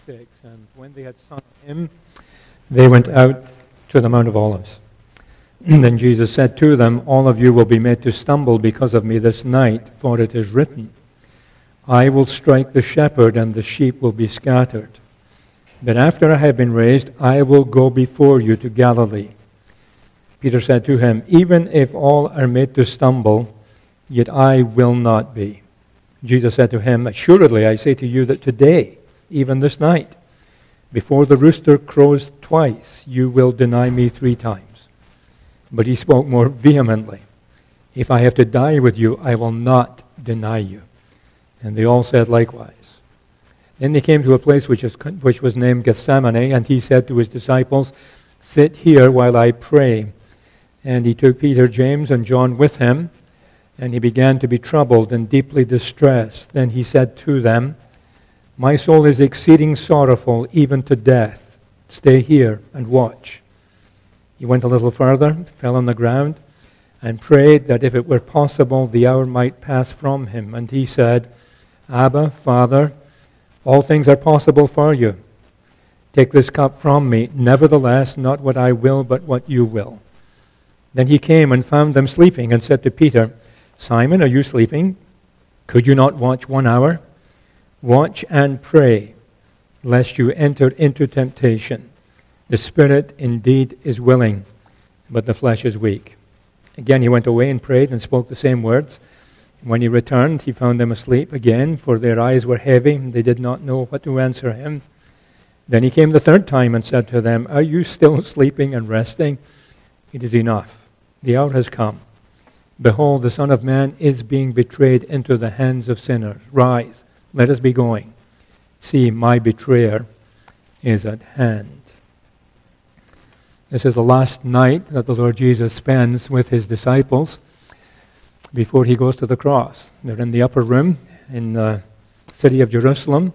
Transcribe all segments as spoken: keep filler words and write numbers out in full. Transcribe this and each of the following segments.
six, and when they had sung a hymn, they went out to the Mount of Olives. Then Jesus said to them, "All of you will be made to stumble because of me this night, for it is written, I will strike the shepherd, and the sheep will be scattered. But after I have been raised, I will go before you to Galilee." Peter said to him, "Even if all are made to stumble, yet I will not be." Jesus said to him, "Assuredly, I say to you that today, even this night, before the rooster crows twice, you will deny me three times." But he spoke more vehemently, "If I have to die with you, I will not deny you." And they all said likewise. Then they came to a place which, is, which was named Gethsemane, and he said to his disciples, "Sit here while I pray." And he took Peter, James, and John with him, and he began to be troubled and deeply distressed. Then he said to them, "My soul is exceeding sorrowful, even to death. Stay here and watch." He went a little further, fell on the ground, and prayed that if it were possible, the hour might pass from him. And he said, "Abba, Father, all things are possible for you. Take this cup from me. Nevertheless, not what I will, but what you will." Then he came and found them sleeping, and said to Peter, "Simon, are you sleeping? Could you not watch one hour? Watch and pray, lest you enter into temptation. The spirit indeed is willing, but the flesh is weak." Again he went away and prayed and spoke the same words. When he returned, he found them asleep again, for their eyes were heavy, and they did not know what to answer him. Then he came the third time and said to them, "Are you still sleeping and resting? It is enough. The hour has come. Behold, the Son of Man is being betrayed into the hands of sinners. Rise, let us be going. See, my betrayer is at hand." This is the last night that the Lord Jesus spends with his disciples before he goes to the cross. They're in the upper room in the city of Jerusalem,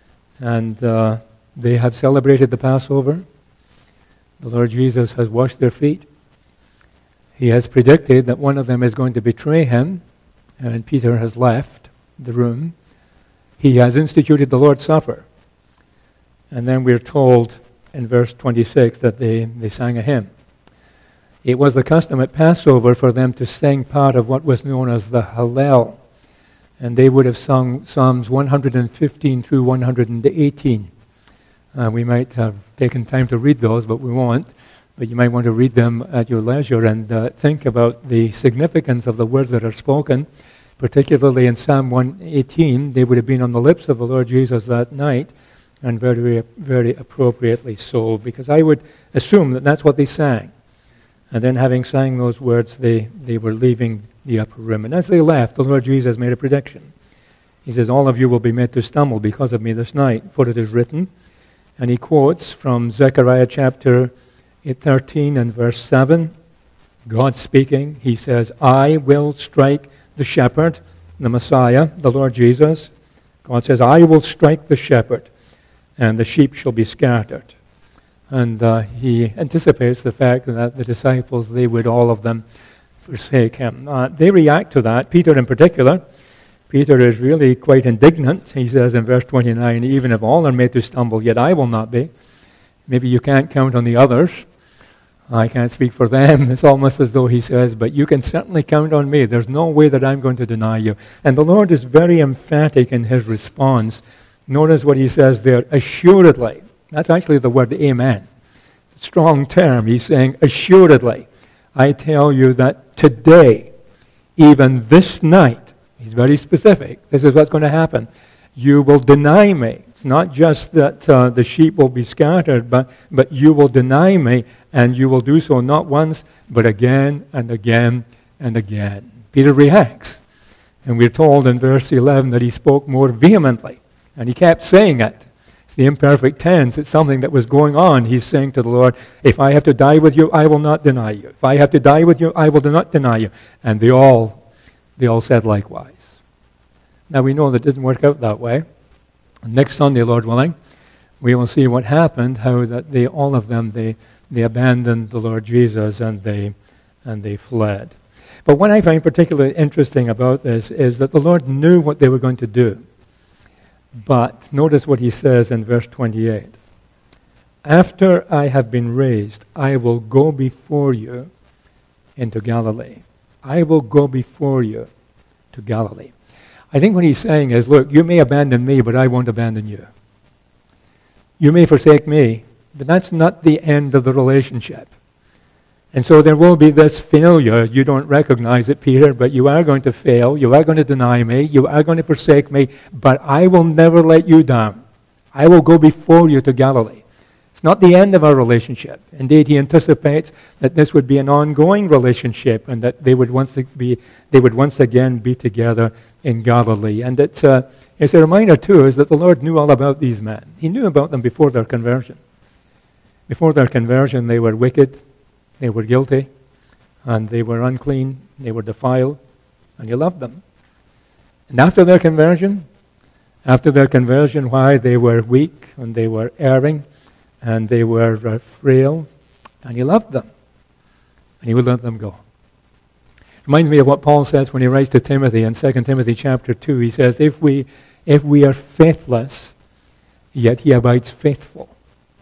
and uh, they have celebrated the Passover. The Lord Jesus has washed their feet. He has predicted that one of them is going to betray him, and Peter has left the room. He has instituted the Lord's Supper. And then we're told in verse twenty-six that they, they sang a hymn. It was the custom at Passover for them to sing part of what was known as the Hallel. And they would have sung Psalms one hundred fifteen through one hundred eighteen. Uh, we might have taken time to read those, but we won't. But you might want to read them at your leisure and uh, think about the significance of the words that are spoken. Particularly in Psalm one eighteen, they would have been on the lips of the Lord Jesus that night, and very, very appropriately so, because I would assume that that's what they sang. And then having sang those words, they, they were leaving the upper room. And as they left, the Lord Jesus made a prediction. He says, "All of you will be made to stumble because of me this night, for it is written." And he quotes from Zechariah chapter thirteen and verse seven. God speaking, he says, "I will strike the shepherd," the Messiah, the Lord Jesus. God says, "I will strike the shepherd, and the sheep shall be scattered." And uh, he anticipates the fact that the disciples, they would all of them forsake him. Uh, they react to that, Peter in particular. Peter is really quite indignant. He says in verse twenty-nine, "Even if all are made to stumble, yet I will not be." Maybe you can't count on the others. I can't speak for them. It's almost as though he says, "But you can certainly count on me. There's no way that I'm going to deny you." And the Lord is very emphatic in his response. Notice what he says there, "Assuredly." That's actually the word amen. It's a strong term. He's saying, "Assuredly, I tell you that today, even this night," he's very specific, this is what's going to happen, "you will deny me." It's not just that uh, the sheep will be scattered, but, but you will deny me, and you will do so not once, but again and again and again. Peter reacts. And we're told in verse eleven that he spoke more vehemently, and he kept saying it. It's the imperfect tense. It's something that was going on. He's saying to the Lord, "If I have to die with you, I will not deny you. If I have to die with you, I will not deny you." And they all, they all said likewise. Now we know that didn't work out that way. Next Sunday, Lord willing, we will see what happened, how that they, all of them, they, they abandoned the Lord Jesus and they, and they fled. But what I find particularly interesting about this is that the Lord knew what they were going to do. But notice what he says in verse twenty-eight. After I have been raised, I will go before you into Galilee. I will go before you to Galilee. I think what he's saying is, look, you may abandon me, but I won't abandon you. You may forsake me, but that's not the end of the relationship. And so there will be this failure. You don't recognize it, Peter, but you are going to fail. You are going to deny me. You are going to forsake me, but I will never let you down. I will go before you to Galilee. It's not the end of our relationship. Indeed, he anticipates that this would be an ongoing relationship and that they would once be, they would once again be together in Galilee. And it's a, it's a reminder, too, is that the Lord knew all about these men. He knew about them before their conversion. Before their conversion, they were wicked, they were guilty, and they were unclean, they were defiled, and he loved them. And after their conversion, after their conversion, why? They were weak, and they were erring, and they were uh, frail, and he loved them, and he would let them go. Reminds me of what Paul says when he writes to Timothy in Second Timothy chapter two. He says, if we, if we are faithless, yet he abides faithful,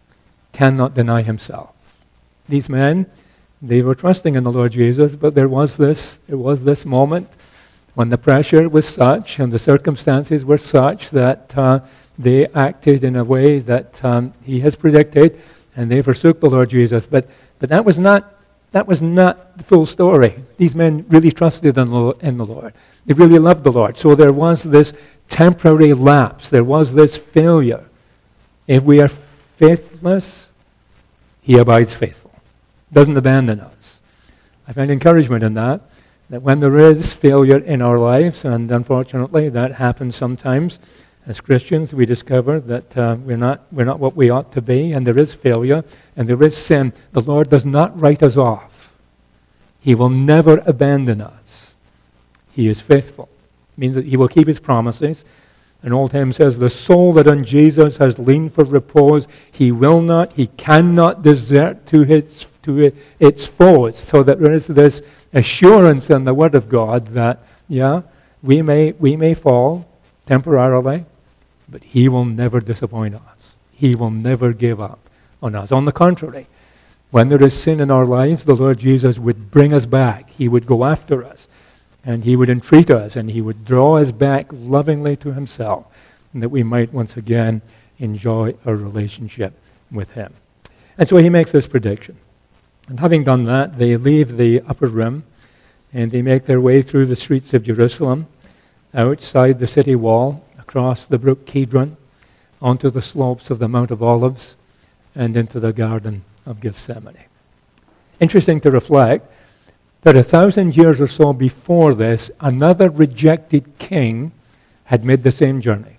cannot deny himself. These men, they were trusting in the Lord Jesus, but there was this, there was this moment when the pressure was such and the circumstances were such that uh, they acted in a way that um, he has predicted, and they forsook the Lord Jesus. But but that was not that was not the full story. These men really trusted in the, in the Lord. They really loved the Lord. So there was this temporary lapse. There was this failure. If we are faithless, he abides faithful. Doesn't abandon us. I find encouragement in that, that when there is failure in our lives, and unfortunately that happens sometimes, as Christians, we discover that uh, we're not we're not what we ought to be, and there is failure, and there is sin. The Lord does not write us off. He will never abandon us. He is faithful. It means that he will keep his promises. An old hymn says, the soul that on Jesus has leaned for repose, he will not, he cannot desert to its, to its foes. So that there is this assurance in the Word of God that, yeah, we may we may fall temporarily, but he will never disappoint us. He will never give up on us. On the contrary, when there is sin in our lives, the Lord Jesus would bring us back. He would go after us, and he would entreat us, and he would draw us back lovingly to himself, and that we might once again enjoy a relationship with him. And so he makes this prediction. And having done that, they leave the upper room, and they make their way through the streets of Jerusalem, outside the city wall, across the brook Kidron, onto the slopes of the Mount of Olives, and into the Garden of Gethsemane. Interesting to reflect that a thousand years or so before this, another rejected king had made the same journey.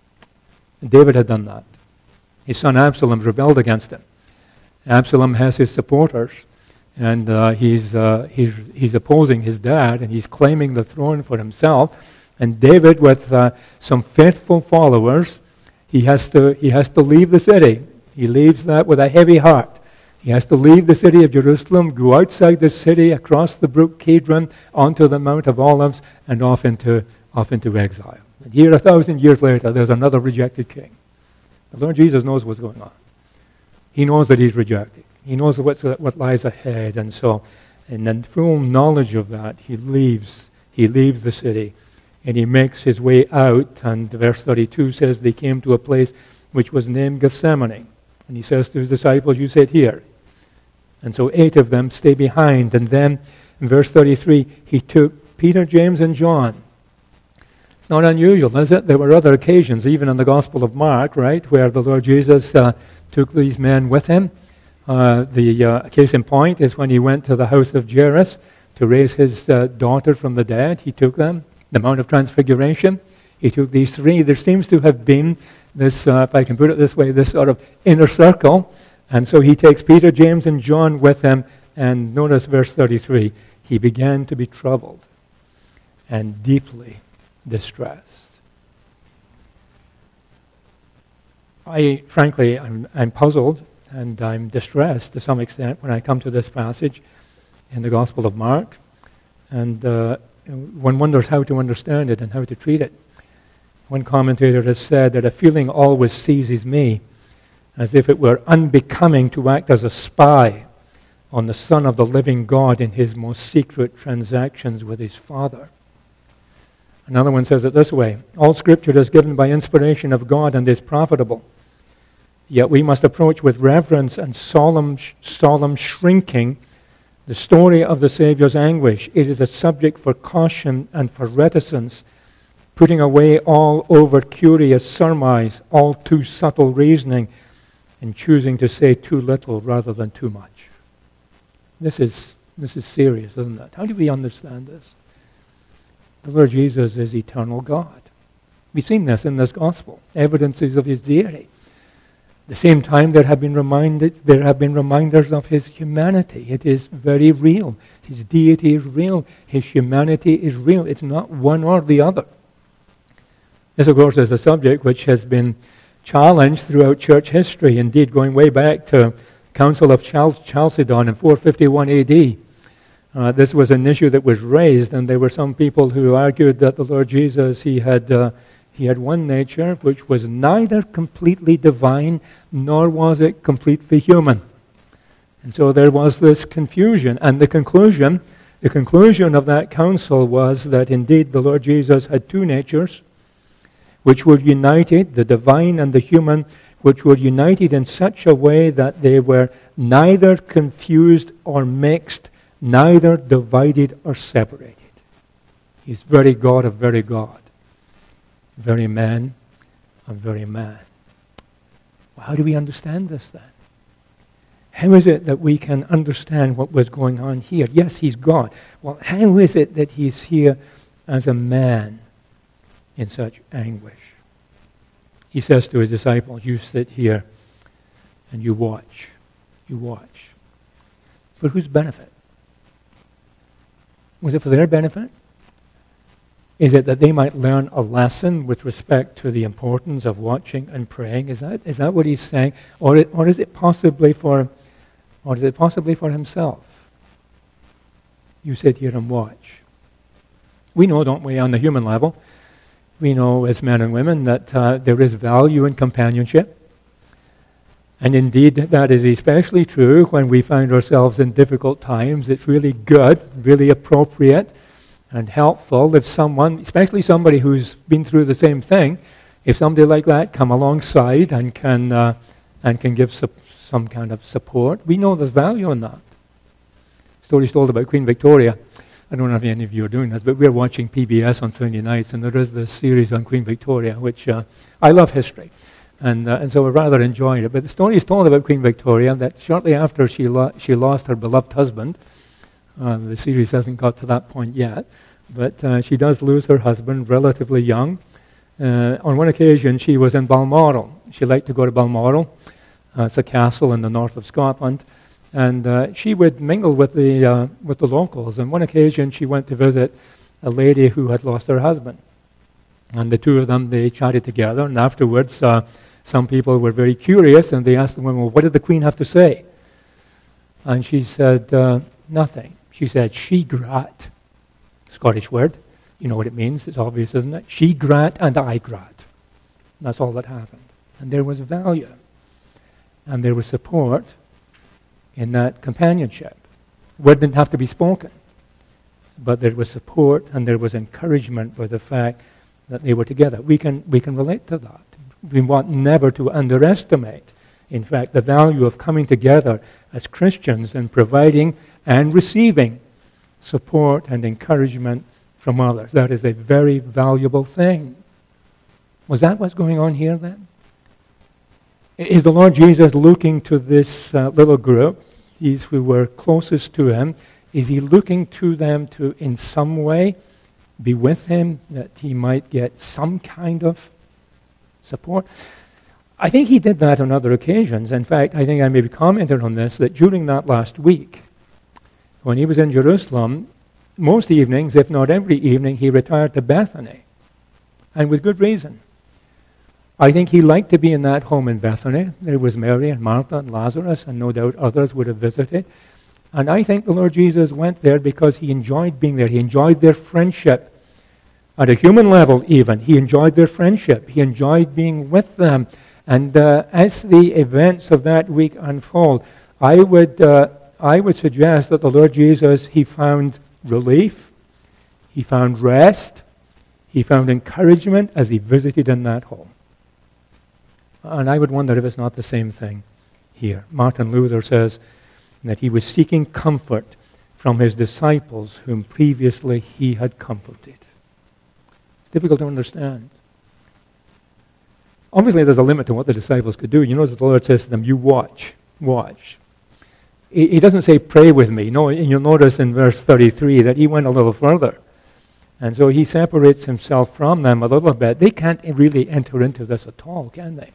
David had done that. His son Absalom rebelled against him. Absalom has his supporters, and uh, he's, uh, he's, he's opposing his dad, and he's claiming the throne for himself. And David, with uh, some faithful followers, he has to he has to leave the city. He leaves that with a heavy heart. He has to leave the city of Jerusalem, go outside the city, across the brook Kidron, onto the Mount of Olives, and off into off into exile. And here, a thousand years later, there's another rejected king. The Lord Jesus knows what's going on. He knows that he's rejected. He knows what's, what lies ahead, and so, in the full knowledge of that, he leaves. He leaves the city. And he makes his way out, and verse thirty-two says they came to a place which was named Gethsemane. And he says to his disciples, you sit here. And so eight of them stay behind. And then in verse thirty-three, he took Peter, James, and John. It's not unusual, is it? There were other occasions, even in the Gospel of Mark, right, where the Lord Jesus uh, took these men with him. Uh, the uh, case in point is when he went to the house of Jairus to raise his uh, daughter from the dead. He took them. The Mount of Transfiguration, he took these three. There seems to have been this, uh, if I can put it this way, this sort of inner circle. And so he takes Peter, James, and John with him. And notice verse thirty-three. He began to be troubled and deeply distressed. I, frankly, I'm, I'm puzzled and I'm distressed to some extent when I come to this passage in the Gospel of Mark. And uh, one wonders how to understand it and how to treat it. One commentator has said that a feeling always seizes me as if it were unbecoming to act as a spy on the Son of the living God in his most secret transactions with his Father. Another one says it this way: all Scripture is given by inspiration of God and is profitable. Yet we must approach with reverence and solemn, solemn shrinking the story of the Savior's anguish. It is a subject for caution and for reticence, putting away all over-curious surmise, all too subtle reasoning, and choosing to say too little rather than too much. This is, this is serious, isn't it? How do we understand this? The Lord Jesus is eternal God. We've seen this in this gospel, evidences of his deity. At the same time, there have been reminded, there have been reminders of his humanity. It is very real. His deity is real. His humanity is real. It's not one or the other. This, of course, is a subject which has been challenged throughout church history, indeed going way back to Council of Chal- Chalcedon in four fifty-one A D. Uh, this was an issue that was raised, and there were some people who argued that the Lord Jesus, he had uh, he had one nature which was neither completely divine nor was it completely human. And so there was this confusion, and the conclusion, the conclusion of that council was that indeed the Lord Jesus had two natures, which were united, the divine and the human, which were united in such a way that they were neither confused or mixed, neither divided or separated. He's very God of very God, very man of very man. Well, how do we understand this then? How is it that we can understand what was going on here? Yes, he's God. Well, how is it that he's here as a man in such anguish? He says to his disciples, you sit here and you watch. You watch. For whose benefit? Was it for their benefit? Is it that they might learn a lesson with respect to the importance of watching and praying? Is that is that what he's saying? Or it, or is it possibly for or is it possibly for himself? You sit here and watch. We know, don't we, on the human level, we know as men and women that uh, there is value in companionship. And indeed, that is especially true when we find ourselves in difficult times. It's really good, really appropriate and helpful if someone, especially somebody who's been through the same thing, if somebody like that come alongside and can uh, and can give su- some kind of support. We know there's value in that. Stories told about Queen Victoria. I don't know if any of you are doing this, but we're watching P B S on Sunday nights, and there is this series on Queen Victoria, which uh, I love history. And uh, and so I rather enjoyed it. But the story is told about Queen Victoria that shortly after she lo- she lost her beloved husband, uh, the series hasn't got to that point yet, but uh, she does lose her husband relatively young. Uh, on one occasion, she was in Balmoral. She liked to go to Balmoral. Uh, it's a castle in the north of Scotland. And uh, she would mingle with the uh, with the locals. On one occasion, she went to visit a lady who had lost her husband. And the two of them, they chatted together. And afterwards, uh, some people were very curious, and they asked the woman, well, what did the Queen have to say? And she said, uh, nothing. She said, she grat. Scottish word. You know what it means. It's obvious, isn't it? She grat and I grat. That's all that happened. And there was value. And there was support in that companionship. Word didn't have to be spoken. But there was support and there was encouragement for the fact that they were together. We can we can relate to that. We want never to underestimate, in fact, the value of coming together as Christians and providing and receiving support and encouragement from others. That is a very valuable thing. Was that what's going on here then? Is the Lord Jesus looking to this uh, little group, these who were closest to him, is he looking to them to in some way be with him, that he might get some kind of support? I think he did that on other occasions. In fact, I think I maybe commented on this, that during that last week, when he was in Jerusalem, most evenings, if not every evening, he retired to Bethany, and with good reason. I think he liked to be in that home in Bethany. There was Mary and Martha and Lazarus, and no doubt others would have visited. And I think the Lord Jesus went there because he enjoyed being there. He enjoyed their friendship. At a human level even, he enjoyed their friendship. He enjoyed being with them. And uh, as the events of that week unfold, I would, uh, I would suggest that the Lord Jesus, he found relief, he found rest, he found encouragement as he visited in that home. And I would wonder if it's not the same thing here. Martin Luther says that he was seeking comfort from his disciples whom previously he had comforted. It's difficult to understand. Obviously, there's a limit to what the disciples could do. You notice the Lord says to them, you watch, watch. He, he doesn't say, pray with me. No, and you'll notice in verse thirty-three that he went a little further. And so he separates himself from them a little bit. They can't really enter into this at all, can they?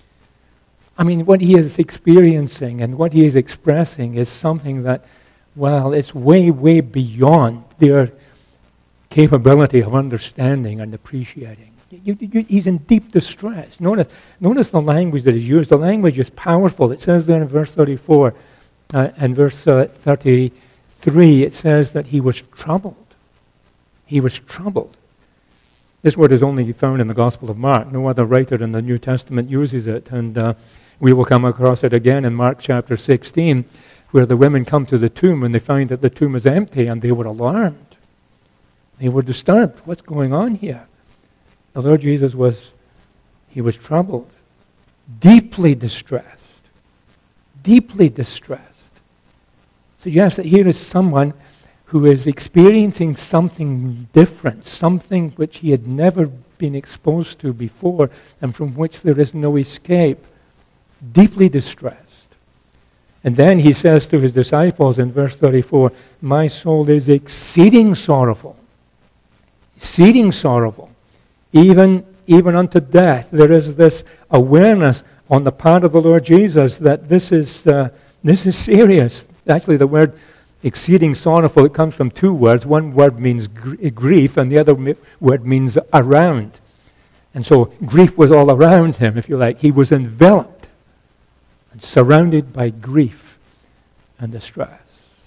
I mean, what he is experiencing and what he is expressing is something that, well, it's way, way beyond their capability of understanding and appreciating. You, you, he's in deep distress. Notice, notice the language that is used. The language is powerful. It says there in verse thirty-four uh, and verse uh, thirty-three, it says that he was troubled. He was troubled. This word is only found in the Gospel of Mark. No other writer in the New Testament uses it. And uh, we will come across it again in Mark chapter sixteen, where the women come to the tomb and they find that the tomb is empty, and they were alarmed. They were disturbed. What's going on here? The Lord Jesus was, he was troubled, deeply distressed, deeply distressed. Suggests that here is someone who is experiencing something different, something which he had never been exposed to before and from which there is no escape, deeply distressed. And then he says to his disciples in verse thirty-four, my soul is exceeding sorrowful, exceeding sorrowful. Even, even unto death, there is this awareness on the part of the Lord Jesus that this is, uh, this is serious. Actually, the word exceeding sorrowful, it comes from two words. One word means gr- grief, and the other mi- word means around. And so grief was all around him, if you like. He was enveloped and surrounded by grief and distress.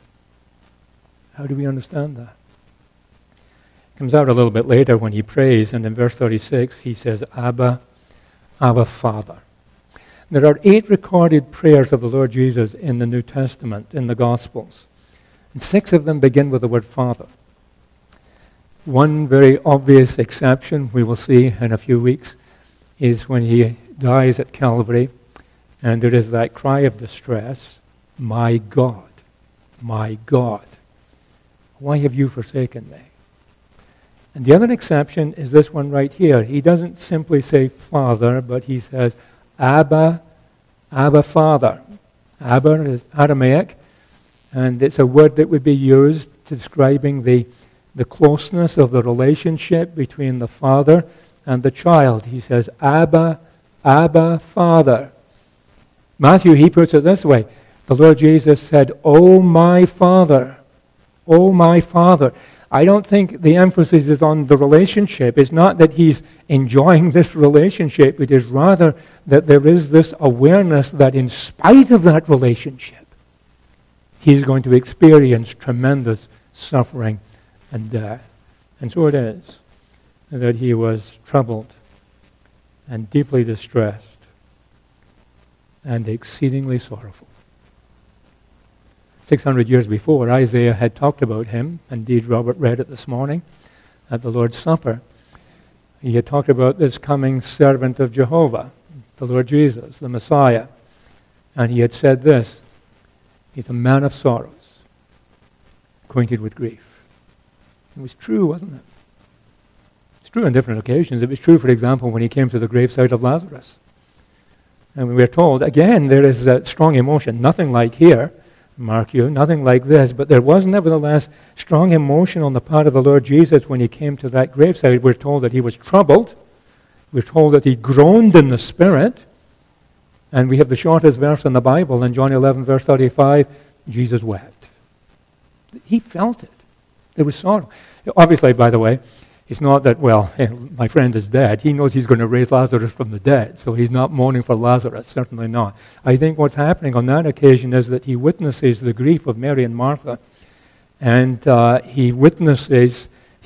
How do we understand that? Comes out a little bit later when he prays, and in verse thirty-six he says, Abba, Abba, Father. There are eight recorded prayers of the Lord Jesus in the New Testament, in the Gospels. And six of them begin with the word Father. One very obvious exception we will see in a few weeks is when he dies at Calvary, and there is that cry of distress, my God, my God, why have you forsaken me? And the other exception is this one right here. He doesn't simply say Father, but he says Abba, Abba, Father. Abba is Aramaic, and it's a word that would be used describing the, the closeness of the relationship between the father and the child. He says Abba, Abba, Father. Matthew, he puts it this way. The Lord Jesus said, Oh, my Father, oh, my Father. I don't think the emphasis is on the relationship. It's not that he's enjoying this relationship. It is rather that there is this awareness that in spite of that relationship, he's going to experience tremendous suffering and death. And so it is that he was troubled and deeply distressed and exceedingly sorrowful. Six hundred years before, Isaiah had talked about him. Indeed, Robert read it this morning at the Lord's Supper. He had talked about this coming servant of Jehovah, the Lord Jesus, the Messiah. And he had said this, he's a man of sorrows, acquainted with grief. It was true, wasn't it? It's true on different occasions. It was true, for example, when he came to the gravesite of Lazarus. And we are told, again, there is a strong emotion, nothing like here, mark you, nothing like this, but there was nevertheless strong emotion on the part of the Lord Jesus when he came to that gravesite. We're told that he was troubled. We're told that he groaned in the Spirit. And we have the shortest verse in the Bible, in John eleven, verse thirty-five, Jesus wept. He felt it. There was sorrow. Obviously, by the way, it's not that, well, my friend is dead. He knows he's going to raise Lazarus from the dead, so he's not mourning for Lazarus, certainly not. I think what's happening on that occasion is that he witnesses the grief of Mary and Martha, and uh, he witnesses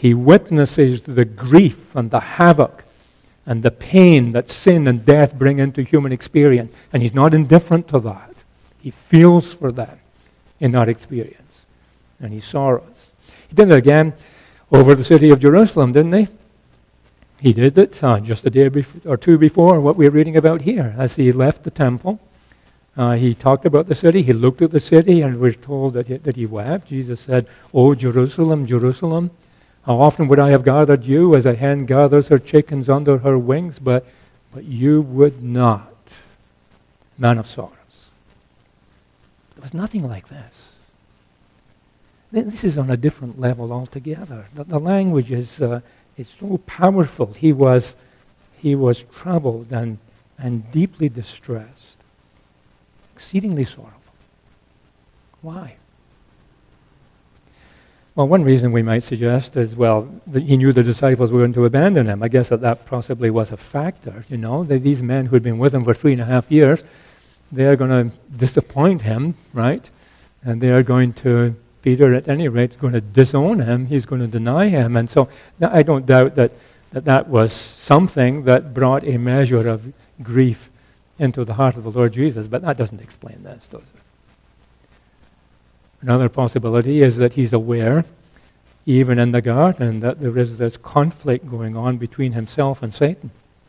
He witnesses the grief and the havoc and the pain that sin and death bring into human experience. And he's not indifferent to that. He feels for them in that experience. And he sorrows. He did it again over the city of Jerusalem, didn't he? He did it uh, just a day bef- or two before what we're reading about here. As he left the temple, uh, he talked about the city. He looked at the city, and we're told that he, that he wept. Jesus said, "O Jerusalem, Jerusalem, how often would I have gathered you as a hen gathers her chickens under her wings, but, but you would not." Man of sorrows. There was nothing like this. This is on a different level altogether. The, the language is uh, is so powerful. He was he was troubled and and deeply distressed, exceedingly sorrowful. Why? Well, one reason we might suggest is, well, that he knew the disciples were going to abandon him. I guess that that possibly was a factor, you know. That these men who had been with him for three and a half years, they're going to disappoint him, right? And they are going to, Peter at any rate, is going to disown him. He's going to deny him. And so I don't doubt that that, that was something that brought a measure of grief into the heart of the Lord Jesus. But that doesn't explain this, does it? Another possibility is that he's aware, even in the garden, that there is this conflict going on between himself and Satan.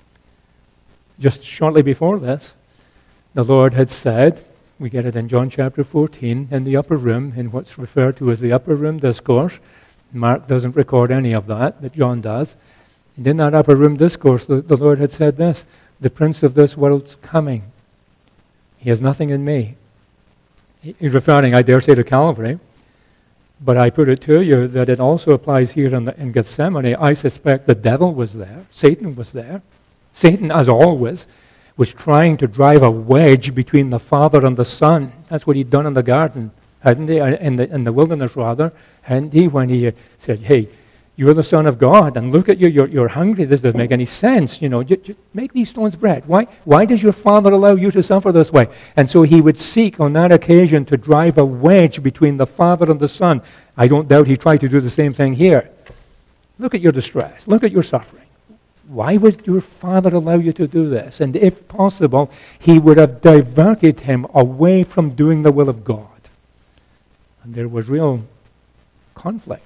Just shortly before this, the Lord had said, we get it in John chapter fourteen, in the upper room, in what's referred to as the upper room discourse. Mark doesn't record any of that, but John does. And in that upper room discourse, the, the Lord had said this, "The prince of this world's coming. He has nothing in me." He's referring, I dare say, to Calvary. But I put it to you that it also applies here in, the, in Gethsemane. I suspect the devil was there. Satan was there. Satan, as always, was trying to drive a wedge between the Father and the Son. That's what he'd done in the garden, hadn't he? In the, in the wilderness, rather, hadn't he? When he said, "Hey, you're the Son of God, and look at you, you're, you're hungry. This doesn't make any sense. You know, j- j- make these stones bread. Why, why does your Father allow you to suffer this way?" And so he would seek on that occasion to drive a wedge between the Father and the Son. I don't doubt he tried to do the same thing here. Look at your distress. Look at your suffering. Why would your Father allow you to do this? And if possible, he would have diverted him away from doing the will of God. And there was real conflict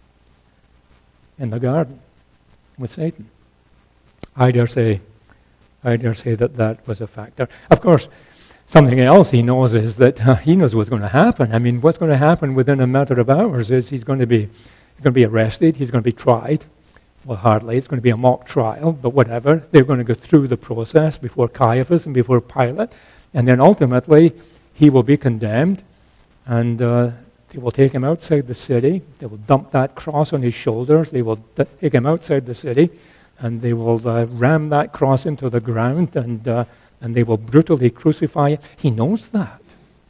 in the garden with Satan. I dare say, I dare say that that was a factor. Of course, something else he knows is that uh, he knows what's going to happen. I mean, what's going to happen within a matter of hours is he's going to be, he's going to be arrested. He's going to be tried. Well, hardly. It's going to be a mock trial, but whatever. They're going to go through the process before Caiaphas and before Pilate, and then ultimately he will be condemned, and uh, they will take him outside the city. They will dump that cross on his shoulders. They will d- take him outside the city, and they will uh, ram that cross into the ground, and uh, and they will brutally crucify him. He knows that.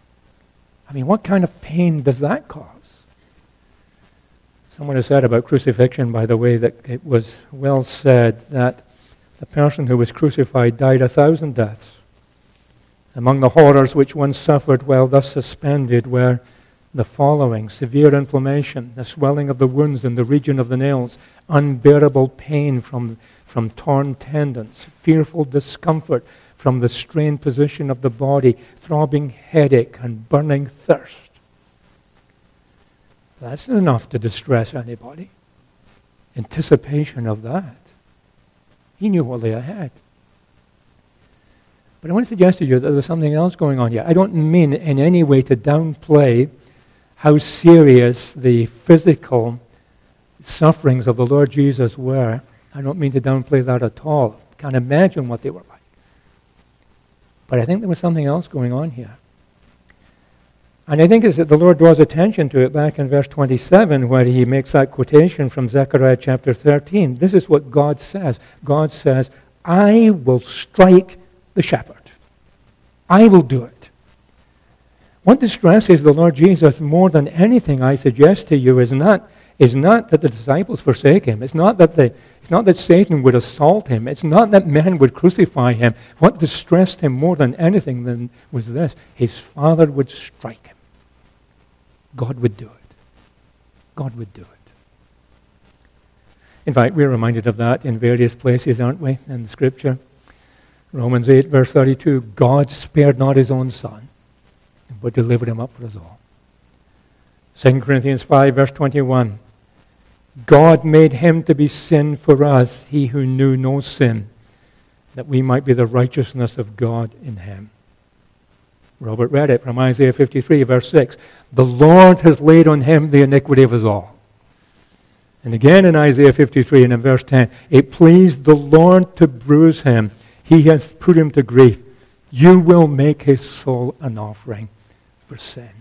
I mean, what kind of pain does that cause? Someone has said about crucifixion, by the way, that it was well said that the person who was crucified died a thousand deaths. Among the horrors which one suffered while thus suspended were the following: severe inflammation, the swelling of the wounds in the region of the nails, unbearable pain from, from torn tendons, fearful discomfort from the strained position of the body, throbbing headache, and burning thirst. That's enough to distress anybody. Anticipation of that. He knew what lay ahead. But I want to suggest to you that there's something else going on here. I don't mean in any way to downplay how serious the physical sufferings of the Lord Jesus were. I don't mean to downplay that at all. Can't imagine what they were like. But I think there was something else going on here. And I think it's that the Lord draws attention to it back in verse twenty-seven, where he makes that quotation from Zechariah chapter thirteen. This is what God says. God says, "I will strike the shepherd. I will do it." What distresses the Lord Jesus more than anything, I suggest to you, is not, is not that the disciples forsake him. It's not that the, it's not that Satan would assault him. It's not that men would crucify him. What distressed him more than anything than was this: his Father would strike him. God would do it. God would do it. In fact, we're reminded of that in various places, aren't we, in the Scripture? Romans eight, verse thirty-two, God spared not his own Son, but delivered him up for us all. Second Corinthians five, verse twenty-one, God made him to be sin for us, he who knew no sin, that we might be the righteousness of God in him. Robert read it from Isaiah fifty-three, verse six. The Lord has laid on him the iniquity of us all. And again in Isaiah fifty-three and in verse ten, it pleased the Lord to bruise him. He has put him to grief. You will make his soul an offering for sin.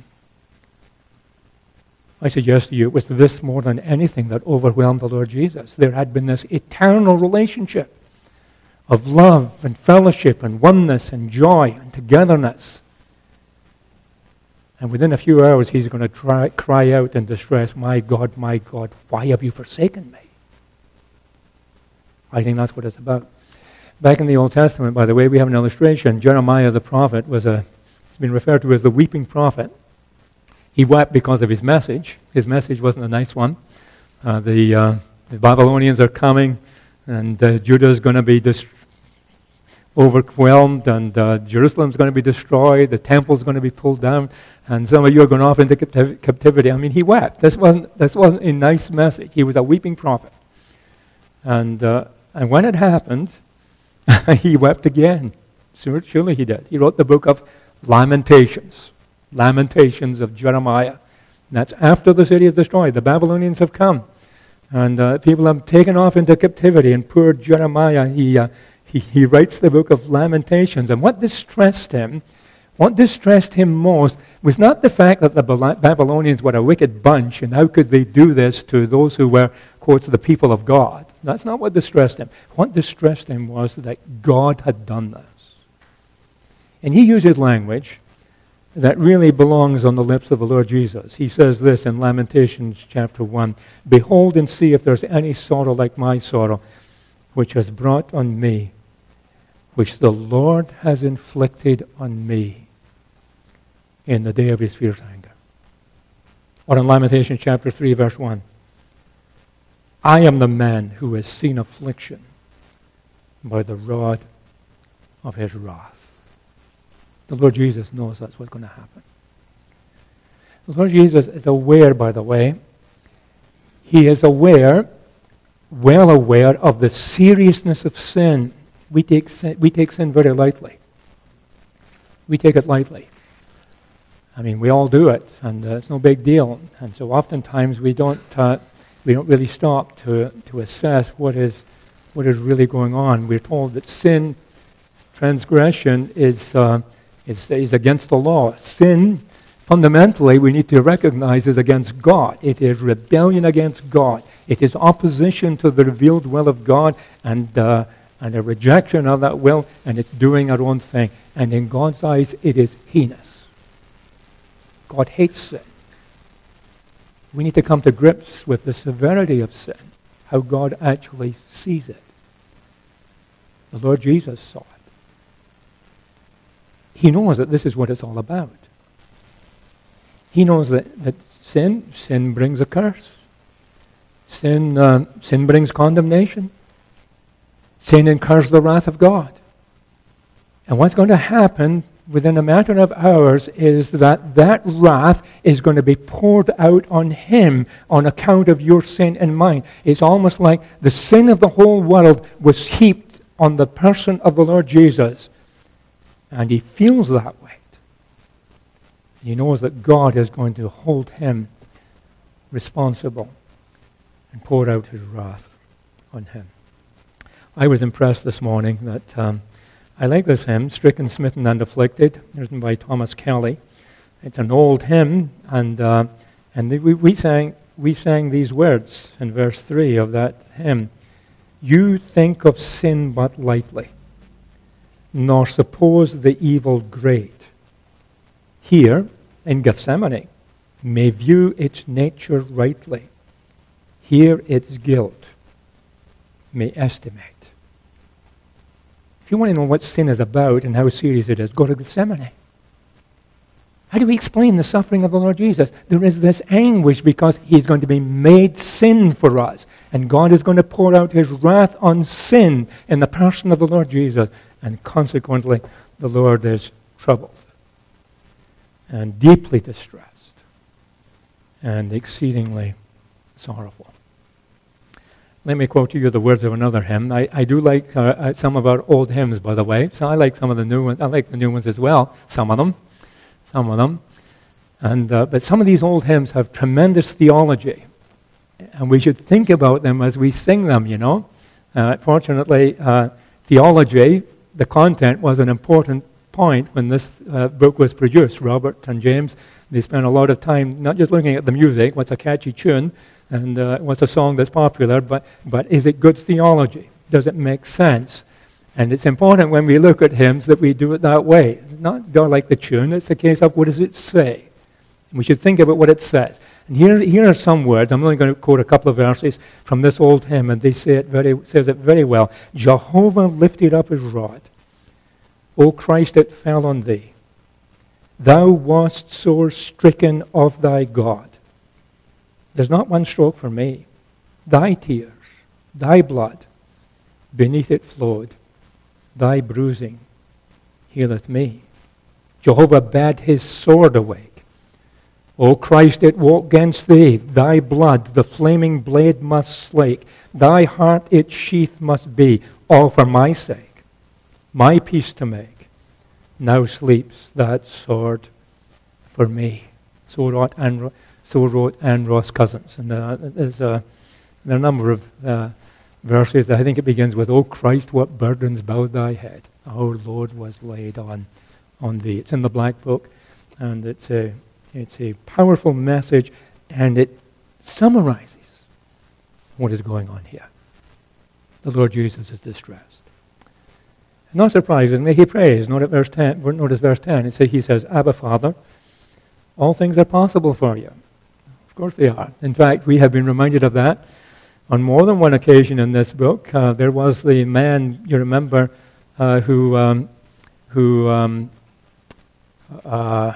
I suggest to you it was this more than anything that overwhelmed the Lord Jesus. There had been this eternal relationship of love and fellowship and oneness and joy and togetherness. And within a few hours, he's going to try, cry out in distress, my God, my God, why have you forsaken me? I think that's what it's about. Back in the Old Testament, by the way, we have an illustration. Jeremiah the prophet was a, he's been referred to as the weeping prophet. He wept because of his message. His message wasn't a nice one. Uh, the, uh, the Babylonians are coming, and uh, Judah is going to be destroyed. Overwhelmed, and uh, Jerusalem's going to be destroyed, the temple's going to be pulled down, and some of you are going off into captiv- captivity. I mean, he wept. This wasn't, this wasn't a nice message. He was a weeping prophet. And uh, and when it happened, he wept again. Surely he did. He wrote the book of Lamentations. Lamentations of Jeremiah. And that's after the city is destroyed. The Babylonians have come. And uh, people have taken off into captivity. And poor Jeremiah, he... Uh, He, he writes the book of Lamentations. And what distressed him, what distressed him most, was not the fact that the Babylonians were a wicked bunch, and how could they do this to those who were, quotes, the people of God. That's not what distressed him. What distressed him was that God had done this. And he uses language that really belongs on the lips of the Lord Jesus. He says this in Lamentations chapter one, behold and see if there's any sorrow like my sorrow, which has brought on me, which the Lord has inflicted on me in the day of his fierce anger. Or in Lamentations chapter three, verse one, I am the man who has seen affliction by the rod of his wrath. The Lord Jesus knows that's what's going to happen. The Lord Jesus is aware, by the way, he is aware, well aware of the seriousness of sin. We take sin, we take sin very lightly. We take it lightly. I mean, we all do it, and uh, it's no big deal. And so oftentimes we don't uh, we don't really stop to to assess what is what is really going on. We're told that sin, transgression, is uh, is is against the law. Sin, fundamentally, we need to recognize is against God. It is rebellion against God. It is opposition to the revealed will of God, and uh, and a rejection of that will, and it's doing our own thing. And in God's eyes, it is heinous. God hates sin. We need to come to grips with the severity of sin, how God actually sees it. The Lord Jesus saw it. He knows that this is what it's all about. He knows that, that sin, sin brings a curse. Sin, uh, sin brings condemnation. Sin incurs the wrath of God. And what's going to happen within a matter of hours is that that wrath is going to be poured out on him on account of your sin and mine. It's almost like the sin of the whole world was heaped on the person of the Lord Jesus. And he feels that weight. He knows that God is going to hold him responsible and pour out his wrath on him. I was impressed this morning that um, I like this hymn, Stricken, Smitten, and Afflicted, written by Thomas Kelly. It's an old hymn, and uh, and we, we sang we sang these words in verse three of that hymn. You think of sin but lightly, nor suppose the evil great. Here, in Gethsemane, may view its nature rightly. Here its guilt may estimate. If you want to know what sin is about and how serious it is, go to Gethsemane. How do we explain the suffering of the Lord Jesus? There is this anguish because he's going to be made sin for us. And God is going to pour out his wrath on sin in the person of the Lord Jesus. And consequently, the Lord is troubled and deeply distressed and exceedingly sorrowful. Let me quote to you the words of another hymn. I, I do like uh, some of our old hymns, by the way. So I like some of the new ones. I like the new ones as well, some of them. Some of them. And, uh, but some of these old hymns have tremendous theology. And we should think about them as we sing them, you know. Uh, fortunately, uh, theology, the content, was an important point when this uh, book was produced. Robert and James, they spent a lot of time not just looking at the music, what's a catchy tune, and uh, what's a song that's popular, but, but is it good theology? Does it make sense? And it's important when we look at hymns that we do it that way. It's not go like the tune, it's a case of what does it say? And we should think about what it says. And here, here are some words. I'm only going to quote a couple of verses from this old hymn, and they say it very, says it very well. Jehovah lifted up his rod. O Christ, it fell on thee. Thou wast sore stricken of thy God. There's not one stroke for me. Thy tears, thy blood, beneath it flowed. Thy bruising healeth me. Jehovah bade his sword awake. O Christ, it woke against thee. Thy blood the flaming blade must slake. Thy heart its sheath must be, all for my sake, my peace to make. Now sleeps that sword for me. So wrote Anne, so wrote Anne Ross Cousins. And uh, there's a, there are a number of uh, verses that I think it begins with, O Christ, what burdens bowed thy head. Our Lord was laid on, on thee. It's in the Black Book, and it's a, it's a powerful message, and it summarizes what is going on here. The Lord Jesus is distressed. Not surprisingly, he prays. Notice verse ten. Notice verse ten. It says, he says, Abba, Father, all things are possible for you. Of course they are. In fact, we have been reminded of that on more than one occasion in this book. Uh, there was the man, you remember, uh, who um, who um, uh,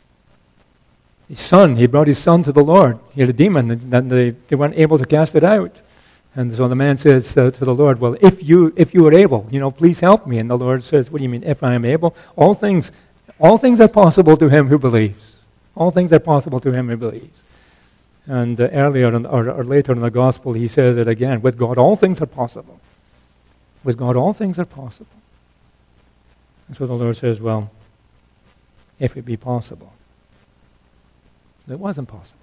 his son. He brought his son to the Lord. He had a demon, and, and they, they weren't able to cast it out. And so the man says uh, to the Lord, well, if you if you are able, you know, please help me. And the Lord says, what do you mean, if I am able? All things, all things are possible to him who believes. All things are possible to him who believes. And uh, earlier in, or, or later in the gospel, he says it again. With God, all things are possible. With God, all things are possible. And so the Lord says, well, if it be possible. It wasn't possible.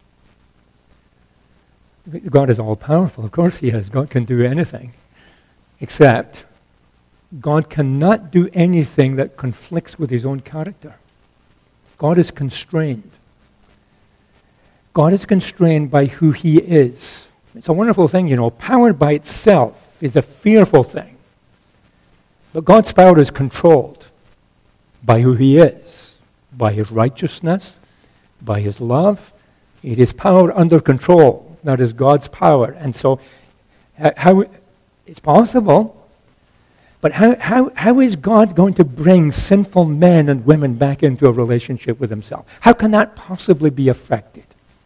God is all-powerful. Of course he is. God can do anything. Except God cannot do anything that conflicts with his own character. God is constrained. God is constrained by who he is. It's a wonderful thing, you know. Power by itself is a fearful thing. But God's power is controlled by who he is, by his righteousness, by his love. It is power under control. That is God's power. And so, uh, how it's possible, but how, how, how is God going to bring sinful men and women back into a relationship with himself? How can that possibly be effected?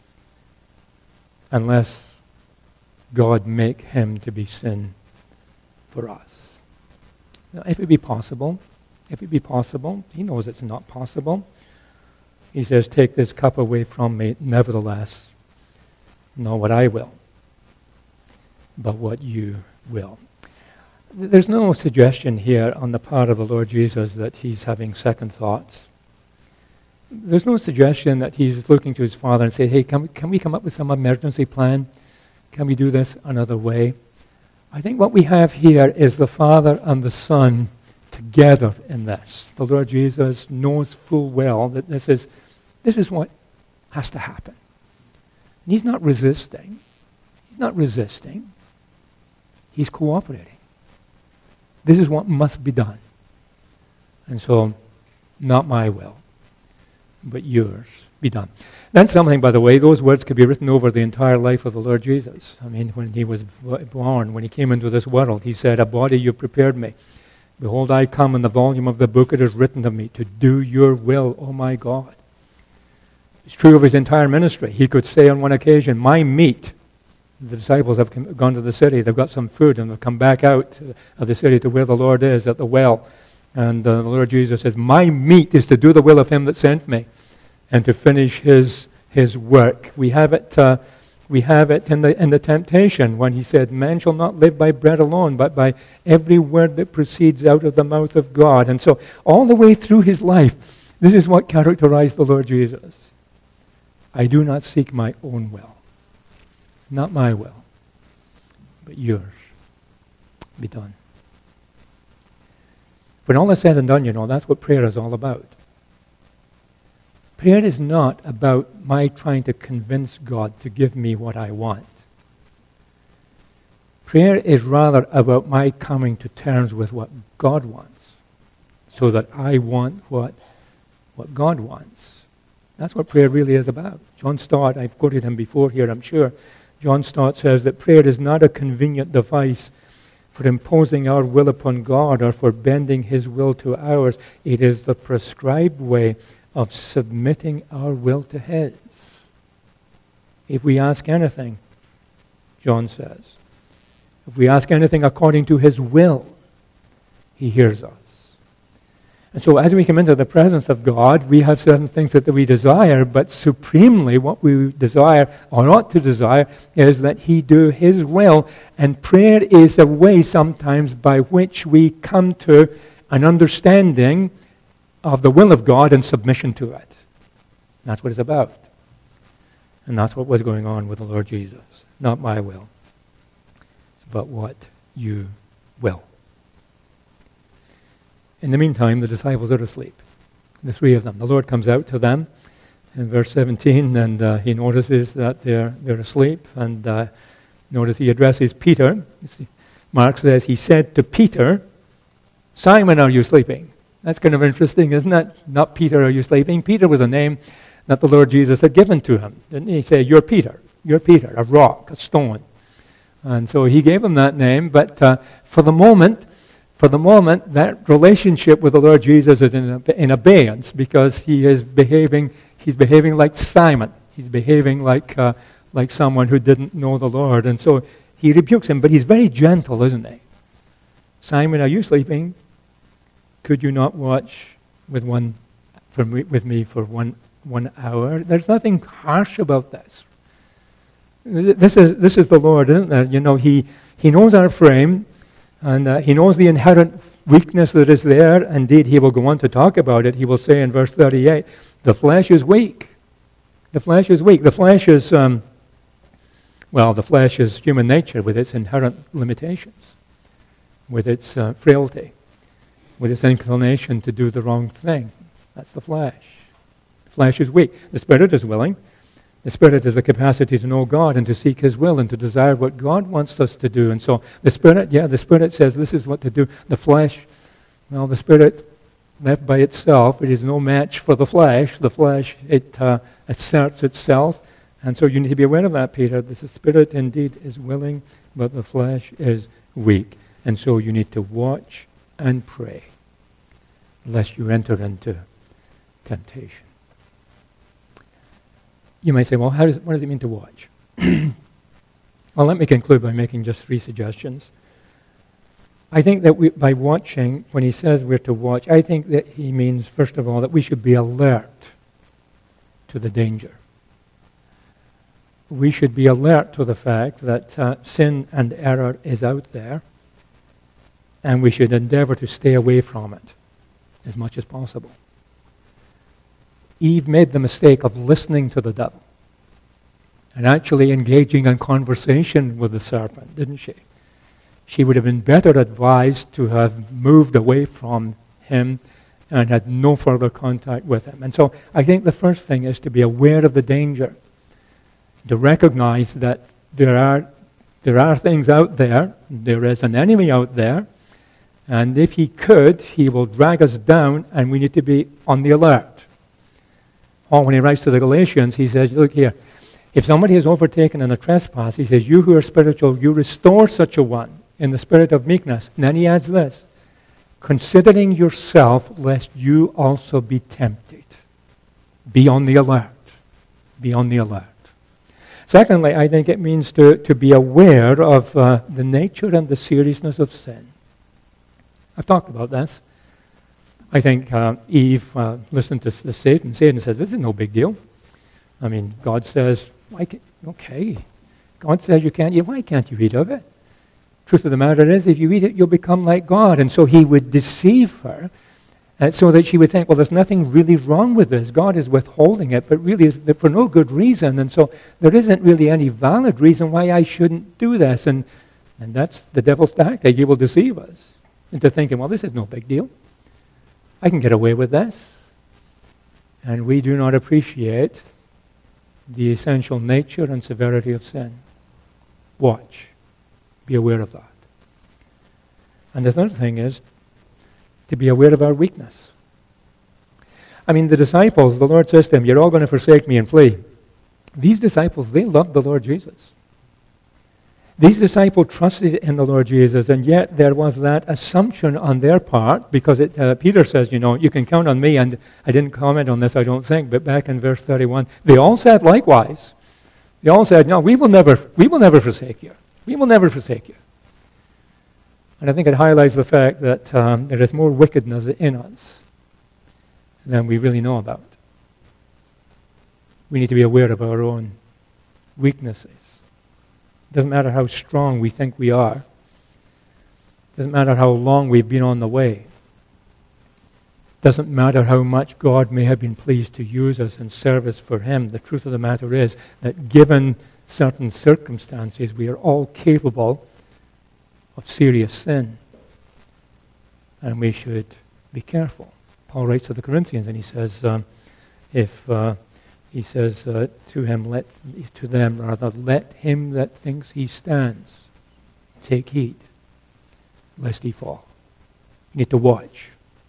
Unless God make him to be sin for us. Now, if it be possible, if it be possible, he knows it's not possible. He says, take this cup away from me, nevertheless, not what I will, but what you will. There's no suggestion here on the part of the Lord Jesus that he's having second thoughts. There's no suggestion that he's looking to his Father and say, hey, can we, can we come up with some emergency plan? Can we do this another way? I think what we have here is the Father and the Son together in this. The Lord Jesus knows full well that this is, this is what has to happen. And he's not resisting. He's not resisting. He's cooperating. This is what must be done. And so, not my will, but yours be done. That's something, by the way, those words could be written over the entire life of the Lord Jesus. I mean, when he was born, when he came into this world, he said, a body you prepared me. Behold, I come in the volume of the book it is written of me to do your will, O my God. It's true of his entire ministry. He could say on one occasion, my meat, the disciples have come, gone to the city, they've got some food, and they've come back out of the city to where the Lord is, at the well. And uh, the Lord Jesus says, my meat is to do the will of him that sent me, and to finish his his work. We have it uh, we have it in the in the temptation when he said, man shall not live by bread alone, but by every word that proceeds out of the mouth of God. And so all the way through his life, this is what characterized the Lord Jesus. I do not seek my own will. Not my will, but yours. Be done. When all is said and done, you know, that's what prayer is all about. Prayer is not about my trying to convince God to give me what I want. Prayer is rather about my coming to terms with what God wants, so that I want what, what God wants. That's what prayer really is about. John Stott, I've quoted him before here, I'm sure. John Stott says that prayer is not a convenient device for imposing our will upon God or for bending his will to ours. It is the prescribed way of submitting our will to his. If we ask anything, John says, if we ask anything according to his will, he hears us. And so as we come into the presence of God, we have certain things that we desire, but supremely what we desire or ought to desire is that he do his will. And prayer is a way sometimes by which we come to an understanding of the will of God and submission to it. That's what it's about. And that's what was going on with the Lord Jesus. Not my will, but what you will. In the meantime, the disciples are asleep, the three of them. The Lord comes out to them in verse seventeen, and uh, he notices that they're, they're asleep. And uh, notice he addresses Peter. Mark says, he said to Peter, Simon, are you sleeping? That's kind of interesting, isn't it? Not Peter, are you sleeping? Peter was a name that the Lord Jesus had given to him. Didn't he say, you're Peter, you're Peter, a rock, a stone. And so he gave him that name, but uh, for the moment, For the moment, that relationship with the Lord Jesus is in, in abeyance because he is behaving. He's behaving like Simon. He's behaving like uh, like someone who didn't know the Lord, and so he rebukes him. But he's very gentle, isn't he? Simon, are you sleeping? Could you not watch with one for me, with me for one one hour? There's nothing harsh about this. This is this is the Lord, isn't there? You know, he he knows our frame. And uh, he knows the inherent weakness that is there. Indeed, he will go on to talk about it. He will say in verse thirty-eight, the flesh is weak. The flesh is weak. The flesh is, um, well, the flesh is human nature with its inherent limitations, with its uh, frailty, with its inclination to do the wrong thing. That's the flesh. The flesh is weak. The spirit is willing. The Spirit is the capacity to know God and to seek his will and to desire what God wants us to do. And so the Spirit, yeah, the Spirit says this is what to do. The flesh, well, the Spirit left by itself, it is no match for the flesh. The flesh, it uh, asserts itself. And so you need to be aware of that, Peter. The Spirit indeed is willing, but the flesh is weak. And so you need to watch and pray, lest you enter into temptation. You might say, well, how does it, what does it mean to watch? Well, let me conclude by making just three suggestions. I think that we, by watching, when he says we're to watch, I think that he means, first of all, that we should be alert to the danger. We should be alert to the fact that uh, sin and error is out there, and we should endeavor to stay away from it as much as possible. Eve made the mistake of listening to the devil and actually engaging in conversation with the serpent, didn't she? She would have been better advised to have moved away from him and had no further contact with him. And so I think the first thing is to be aware of the danger, to recognize that there are there are things out there, there is an enemy out there, and if he could, he will drag us down, and we need to be on the alert. Paul, when he writes to the Galatians, he says, look here, if somebody is overtaken in a trespass, he says, you who are spiritual, you restore such a one in the spirit of meekness. And then he adds this, considering yourself, lest you also be tempted. Be on the alert. Be on the alert. Secondly, I think it means to, to be aware of uh, the nature and the seriousness of sin. I've talked about this. I think uh, Eve uh, listened to the Satan. Satan says, this is no big deal. I mean, God says, why can, okay. God says you can't eat. Why can't you eat of it? Truth of the matter is, if you eat it, you'll become like God. And so he would deceive her uh, so that she would think, well, there's nothing really wrong with this. God is withholding it, but really for no good reason. And so there isn't really any valid reason why I shouldn't do this. And, and that's the devil's tactic. He will deceive us into thinking, well, this is no big deal. I can get away with this. And we do not appreciate the essential nature and severity of sin. Watch. Be aware of that. And the third thing is to be aware of our weakness. I mean, the disciples, the Lord says to them, you're all going to forsake me and flee. These disciples, they loved the Lord Jesus. These disciples trusted in the Lord Jesus, and yet there was that assumption on their part, because it, uh, Peter says, you know, you can count on me, and I didn't comment on this, I don't think, but back in verse thirty-one, they all said likewise. They all said, no, we will never, we will never forsake you. We will never forsake you. And I think it highlights the fact that um, there is more wickedness in us than we really know about. We need to be aware of our own weaknesses. It doesn't matter how strong we think we are. It doesn't matter how long we've been on the way. It doesn't matter how much God may have been pleased to use us in service for Him. The truth of the matter is that given certain circumstances, we are all capable of serious sin. And we should be careful. Paul writes to the Corinthians and he says, um, if uh, he says uh, to him, let to them rather, let him that thinks he stands take heed, lest he fall. You need to watch,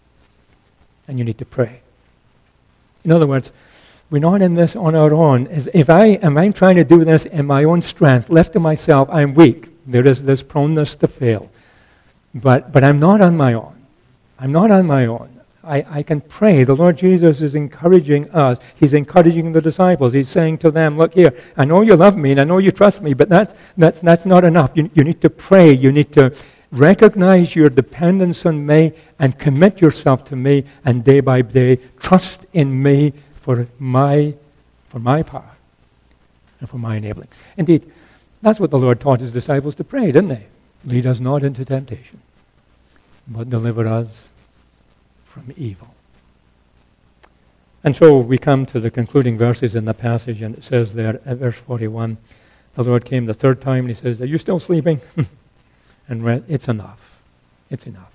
and you need to pray. In other words, we're not in this on our own. As if I am I'm trying to do this in my own strength, left to myself, I'm weak. There is this proneness to fail. But but I'm not on my own. I'm not on my own. I, I can pray. The Lord Jesus is encouraging us. He's encouraging the disciples. He's saying to them, look here, I know you love me and I know you trust me, but that's that's that's not enough. You, you need to pray. You need to recognize your dependence on me and commit yourself to me, and day by day trust in me for my for my power and for my enabling. Indeed, that's what the Lord taught His disciples to pray, didn't they? Lead us not into temptation, but deliver us from evil. And so we come to the concluding verses in the passage, and it says there at verse forty-one, the Lord came the third time and He says, are you still sleeping? And read, it's enough. It's enough.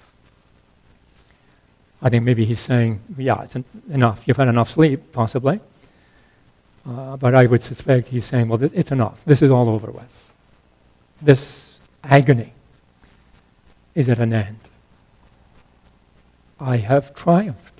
I think maybe He's saying, yeah, it's en- enough. You've had enough sleep, possibly. Uh, but I would suspect He's saying, well, th- it's enough. This is all over with. This agony is at an end. I have triumphed.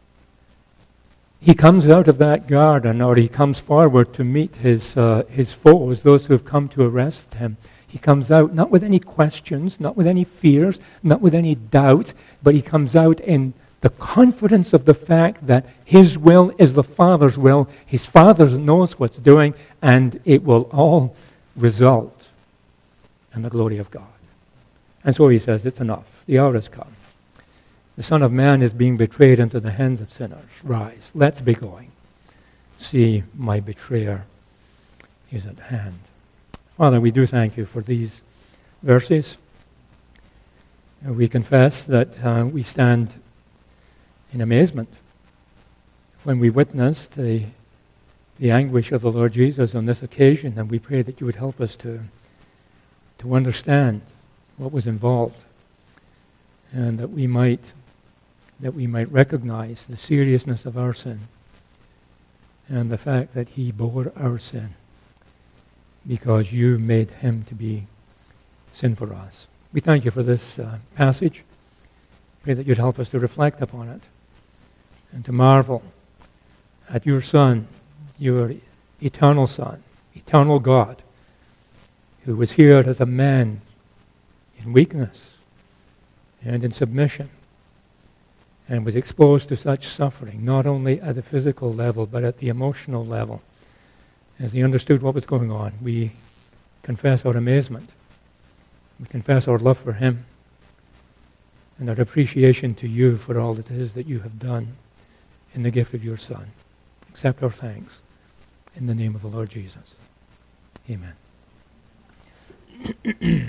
He comes out of that garden, or He comes forward to meet His uh, His foes, those who have come to arrest Him. He comes out not with any questions, not with any fears, not with any doubts, but He comes out in the confidence of the fact that His will is the Father's will. His Father knows what's doing, and it will all result in the glory of God. And so He says, it's enough. The hour has come. The Son of Man is being betrayed into the hands of sinners. Rise, let's be going. See, my betrayer is at hand. Father, we do thank You for these verses. We confess that uh, we stand in amazement when we witness the, the anguish of the Lord Jesus on this occasion, and we pray that You would help us to, to understand what was involved, and that we might that we might recognize the seriousness of our sin and the fact that He bore our sin because You made Him to be sin for us. We thank You for this uh, passage. Pray that You'd help us to reflect upon it and to marvel at Your Son, Your eternal Son, eternal God, who was here as a man in weakness and in submission, and was exposed to such suffering, not only at the physical level, but at the emotional level, as he understood what was going on, we confess our amazement. We confess our love for him and our appreciation to you for all that it is that you have done in the gift of your Son. Accept our thanks in the name of the Lord Jesus. Amen.